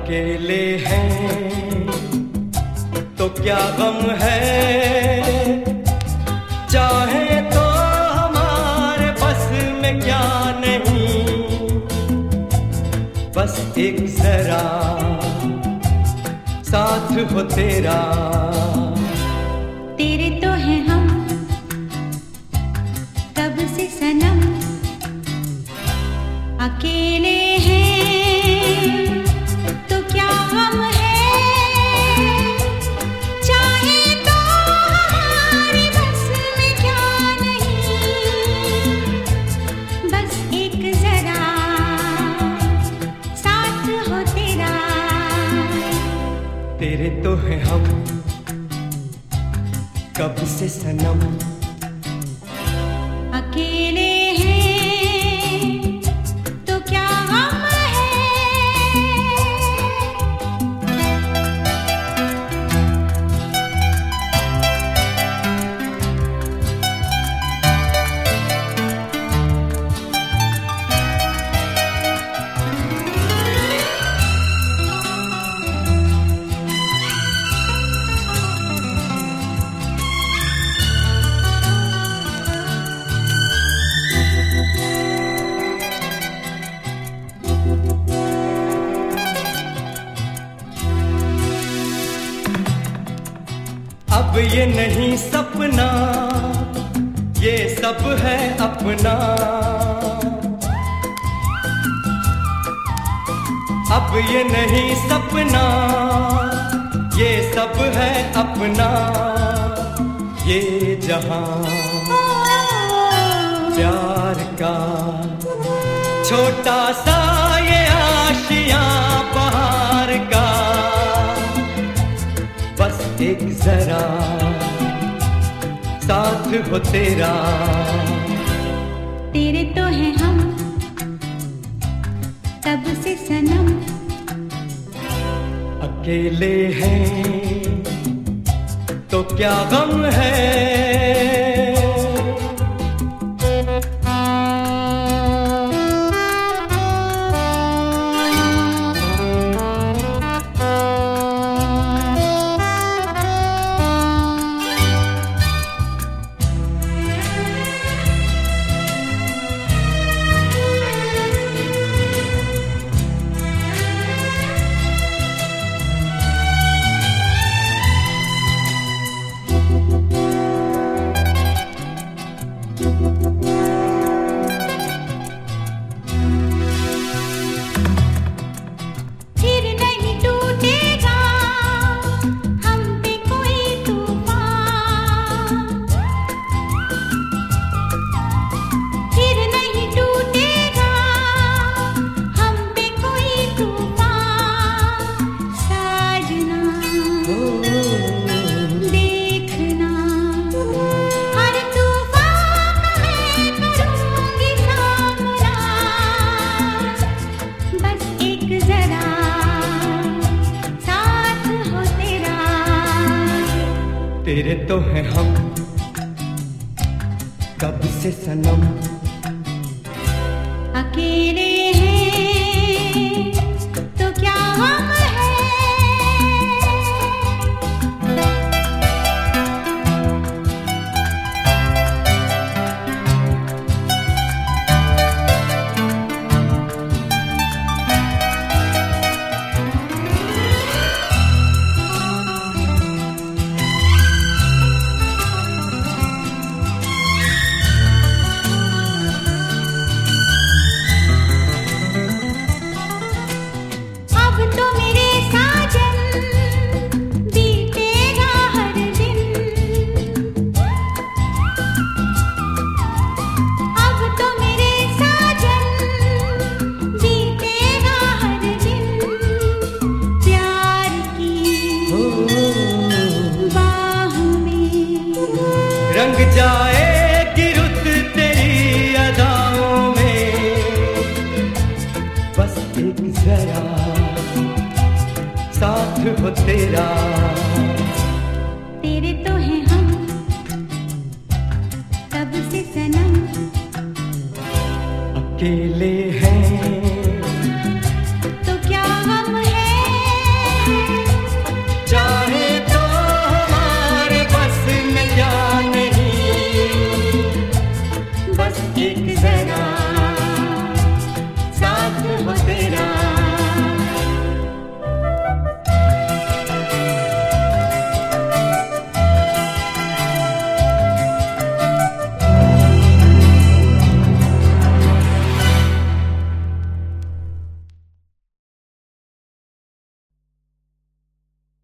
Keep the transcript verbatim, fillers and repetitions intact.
अकेले हैं तो क्या गम है, चाहे तो हमारे बस में क्या नहीं, बस एक जरा साथ हो तेरा। तेरे तो हैं हम कब से सनम, अकेले हैं तो क्या गम है, चाहे तो हमारी बस में क्या नहीं, बस एक जरा साथ हो तेरा। तेरे तो हैं हम कब से सनम, अकेले हैं तो क्या गम है। अब ये नहीं सपना, ये सब है अपना, अब ये नहीं सपना, ये सब है अपना, ये जहां प्यार का छोटा सा ये आशियां बहार का, बस एक जरा साथ हो तेरा। तेरे तो हैं हम तब से सनम, अकेले हैं तो क्या गम है। तेरे तो हैं हम कब से सनम, अकेले हैं तो क्या गम है। रंग जाएगी रुत तेरी अदाओं में, बस एक जरा साथ हो तेरा।